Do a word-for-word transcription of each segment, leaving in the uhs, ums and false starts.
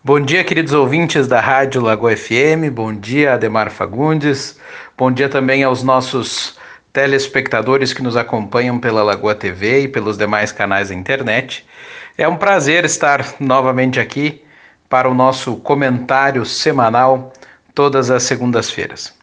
Bom dia, queridos ouvintes da Rádio Lagoa F M. Bom dia, Ademar Fagundes. Bom dia também aos nossos telespectadores que nos acompanham pela Lagoa T V e pelos demais canais da internet. É um prazer estar novamente aqui para o nosso comentário semanal todas as segundas-feiras.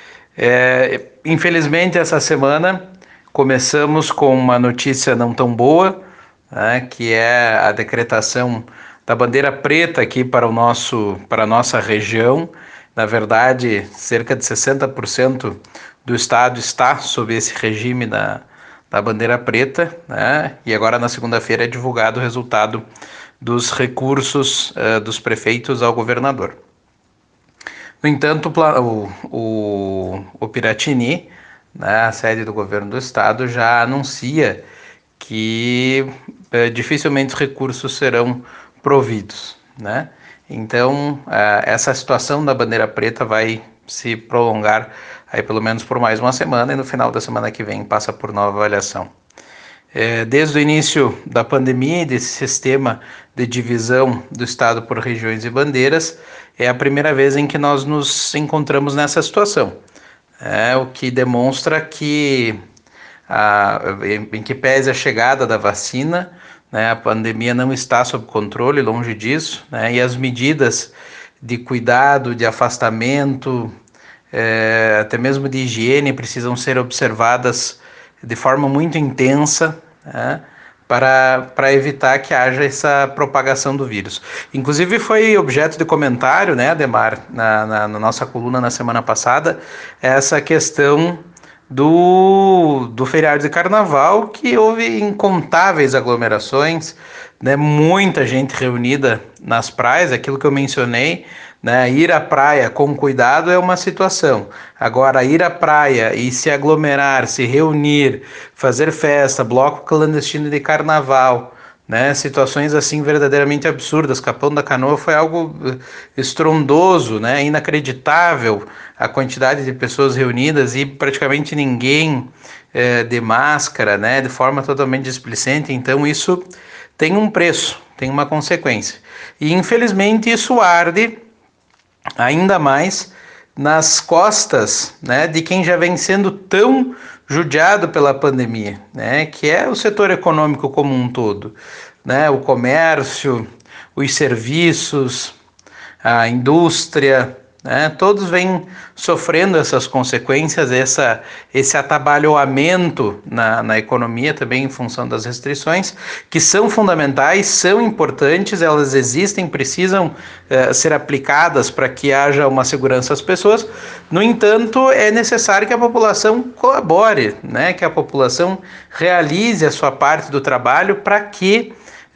É, infelizmente, essa semana começamos com uma notícia não tão boa, né, que é a decretação da bandeira preta aqui para o nosso, para a nossa região. Na verdade, cerca de sessenta por cento do estado está sob esse regime da, da bandeira preta, né? E agora na segunda-feira é divulgado o resultado dos recursos uh, dos prefeitos ao governador. No entanto, o, o, o Piratini, né, a sede do governo do estado, já anuncia que eh, dificilmente os recursos serão providos, né? Então, eh, essa situação da bandeira preta vai se prolongar aí pelo menos por mais uma semana e no final da semana que vem passa por nova avaliação. É, desde o início da pandemia e desse sistema de divisão do Estado por regiões e bandeiras, é a primeira vez em que nós nos encontramos nessa situação. É, o que demonstra que, a, em que pese a chegada da vacina, né, a pandemia não está sob controle, longe disso, né, e as medidas de cuidado, de afastamento, é, até mesmo de higiene precisam ser observadas de forma muito intensa, né, para, para evitar que haja essa propagação do vírus. Inclusive foi objeto de comentário, né, Ademar, na, na, na nossa coluna na semana passada, essa questão do, do feriado de carnaval, que houve incontáveis aglomerações, né, muita gente reunida nas praias, aquilo que eu mencionei, né, ir à praia com cuidado é uma situação. Agora, ir à praia e se aglomerar, se reunir, fazer festa, bloco clandestino de carnaval, né, situações assim verdadeiramente absurdas. Capão da Canoa foi algo estrondoso, né, inacreditável a quantidade de pessoas reunidas e praticamente ninguém é, de máscara, né, de forma totalmente displicente. Então isso tem um preço, tem uma consequência. E infelizmente isso arde ainda mais nas costas, né, de quem já vem sendo tão judiado pela pandemia, né, que é o setor econômico como um todo, né, o comércio, os serviços, a indústria, né, todos vêm sofrendo essas consequências, essa, esse atabalhoamento na, na economia também em função das restrições, que são fundamentais, são importantes, elas existem, precisam eh, ser aplicadas para que haja uma segurança às pessoas. No entanto, é necessário que a população colabore, né, que a população realize a sua parte do trabalho para que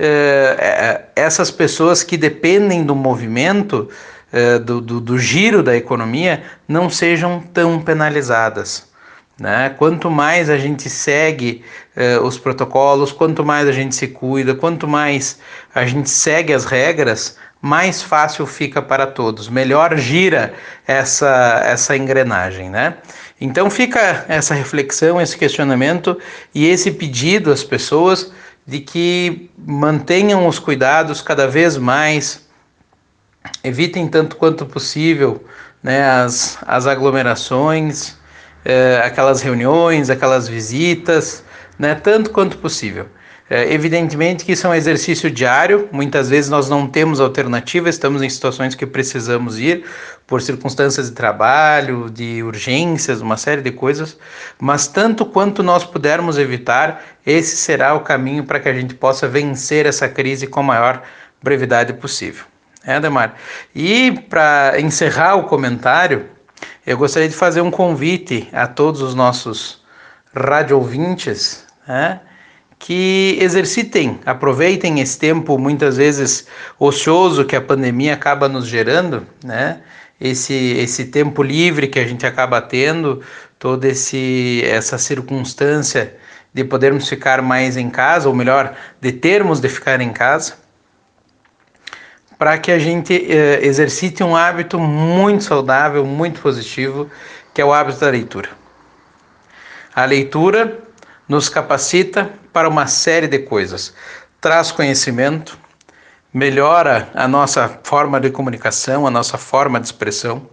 eh, essas pessoas que dependem do movimento, Do, do, do giro da economia, não sejam tão penalizadas, né? Quanto mais a gente segue eh, os protocolos, quanto mais a gente se cuida, quanto mais a gente segue as regras, mais fácil fica para todos, melhor gira essa, essa engrenagem, né? Então fica essa reflexão, esse questionamento e esse pedido às pessoas de que mantenham os cuidados cada vez mais. Evitem tanto quanto possível, né, as, as aglomerações, eh, aquelas reuniões, aquelas visitas, né, tanto quanto possível. Eh, evidentemente que isso é um exercício diário, muitas vezes nós não temos alternativa, estamos em situações que precisamos ir por circunstâncias de trabalho, de urgências, uma série de coisas, mas tanto quanto nós pudermos evitar, esse será o caminho para que a gente possa vencer essa crise com a maior brevidade possível. É, Ademar. E para encerrar o comentário, eu gostaria de fazer um convite a todos os nossos rádio ouvintes, né, que exercitem, aproveitem esse tempo muitas vezes ocioso que a pandemia acaba nos gerando, né, esse, esse tempo livre que a gente acaba tendo, toda esse, essa circunstância de podermos ficar mais em casa, ou melhor, de termos de ficar em casa, para que a gente eh, exercite um hábito muito saudável, muito positivo, que é o hábito da leitura. A leitura nos capacita para uma série de coisas. Traz conhecimento, melhora a nossa forma de comunicação, a nossa forma de expressão,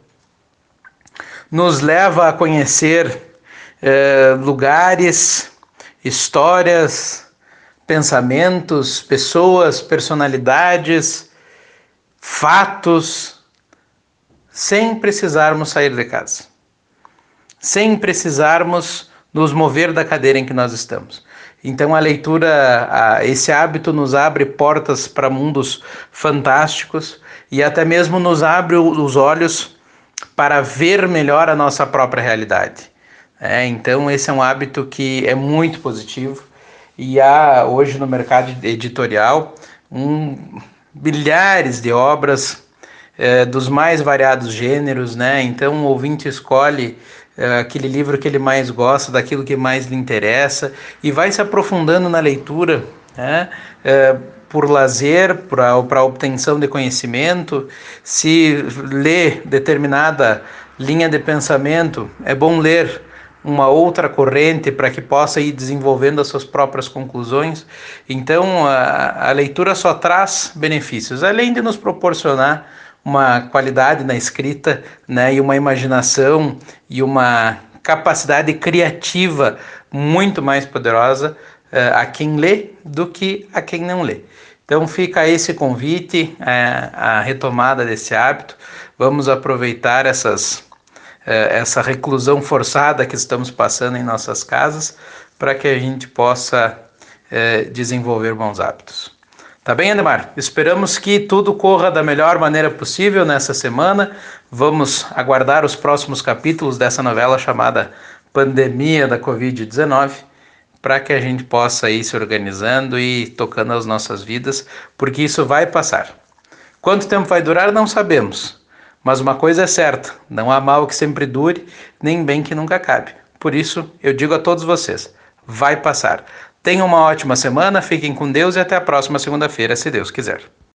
nos leva a conhecer eh, lugares, histórias, pensamentos, pessoas, personalidades, fatos, sem precisarmos sair de casa, sem precisarmos nos mover da cadeira em que nós estamos. Então a leitura, esse hábito nos abre portas para mundos fantásticos e até mesmo nos abre os olhos para ver melhor a nossa própria realidade. É, então esse é um hábito que é muito positivo e há hoje no mercado editorial um, milhares de obras é, dos mais variados gêneros, né? Então o ouvinte escolhe é, aquele livro que ele mais gosta, daquilo que mais lhe interessa e vai se aprofundando na leitura, né? É, por lazer, para a obtenção de conhecimento. Se lê determinada linha de pensamento, é bom ler uma outra corrente para que possa ir desenvolvendo as suas próprias conclusões. Então, a, a leitura só traz benefícios, além de nos proporcionar uma qualidade na escrita, né, e uma imaginação e uma capacidade criativa muito mais poderosa uh, a quem lê do que a quem não lê. Então fica esse convite, uh, a retomada desse hábito. Vamos aproveitar essas essa reclusão forçada que estamos passando em nossas casas, para que a gente possa é, desenvolver bons hábitos. Tá bem, Ademar? Esperamos que tudo corra da melhor maneira possível nessa semana. Vamos aguardar os próximos capítulos dessa novela chamada Pandemia da covid dezenove, para que a gente possa ir se organizando e tocando as nossas vidas, porque isso vai passar. Quanto tempo vai durar, não sabemos. Mas uma coisa é certa, não há mal que sempre dure, nem bem que nunca acabe. Por isso, eu digo a todos vocês, vai passar. Tenham uma ótima semana, fiquem com Deus e até a próxima segunda-feira, se Deus quiser.